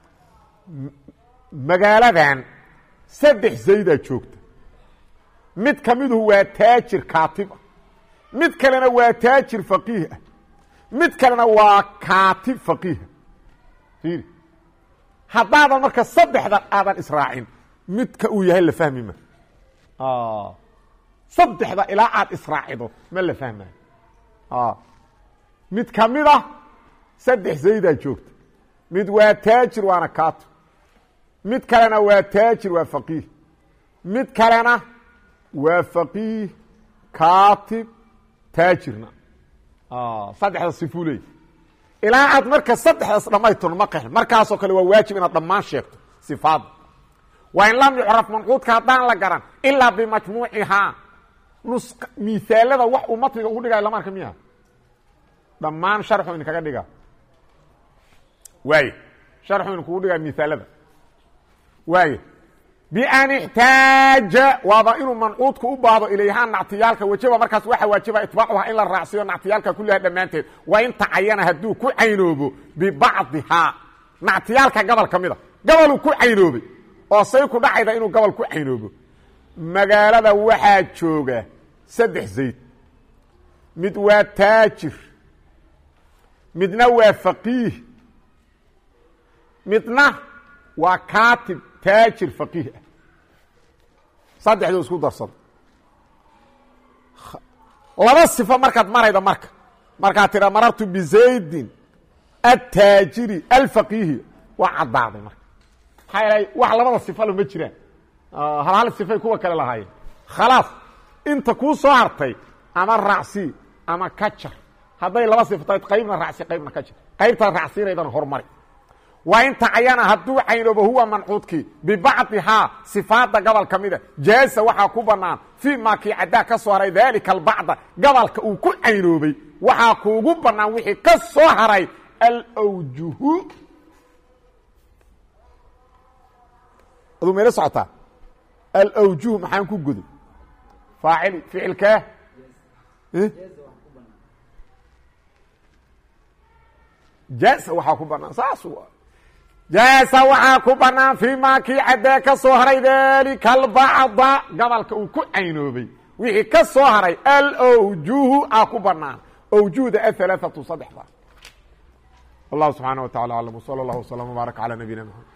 magaaladan 3 zaydaa joogta mid ka miduhu waa taajir kaatib ah mid kalena waa taajir faqiih ah mid kalena waa kaatib faqiiha fiiri haddaadan marka 3da aadan israacin midka uu yahay la fahmi ma 3da ilaa aad israacido ma la fahmayo mid ka mid ah 3 zaydaa joogta mid waa taajir waana kaatib mid kalena waa taajir waa faqiih mid kalena waa faqiih kaatib taajirna 3da sifuu leey ilaa aad marka 3daas dhammaytirno ma qeexin markaasoo kale waa waajib inaad dhammaan sheegto sifaadda wain lam yucraf mancuudka haddaan la garan ilaa bimajmuucihaa miaalada wax uu matniga ugu dhigaayo lama arka miya dhammaan sharxu in kaga dhiga waay sharxu in kugu dhigaa miaalada waay bian ixtaaja waaba inuu mancuudku u baahdo ilayhaa nactiyaalka wajaba markaas waxa waajiba itbaacuha in la raacsiyo nactiyaalka kullaha dhammaanteed waa in tacayana hadduu ku caynoobo bibacdihaa nactiyaalka gobol ka mida goboluu ku caynoobay oo say ku dhacayda inuu gobol ku caynoobo magaalada waxaa jooga 3 zayd mid waa taajir midna waa faqiih midna waa kaatib taajir faqiih ah saddexdoo isku darsada laba sifo markaad marayda markaad tira marartu bizaydin aلtaajiri alfaqiihi waa caddaaday marka maxaa yeelay wax labada sifalo ma jiraan hal sifay kuwa kale lahaayeen khalaas inta kuu soo hartay ama raacsi ama kajar hadday laba sifo tahay qaybna raacsi qaybna kajar qaybtaa raacsiinaydana hormari waa in tacayana hadduu caynoobo huwa mancuudkii bibacdihaa sifaadda gobol ka mida jaasa waxaa ku bannaan fii maa kii caddaa ka soo haray daalika albacda gobolka uu ku caynoobay waxaa kuugu bannaan wixii ka soo haray alawjuhu aduu meelo socotaa alawjuh maxaan ku goday faacili ficilkee jaasa waxaa ku bannaan saas jaasa waxaa ku bannaan fii maa kii caddee ka soo haray daalika albacda gobolka uu ku caynoobay wixii ka soo haray alawjuhu aa ku bannaan awjuhda ahalaaatu saddexda wallahu subxaana wa tacala aclam wsala allahu waslama wbaarak calaa nabiyina mxamed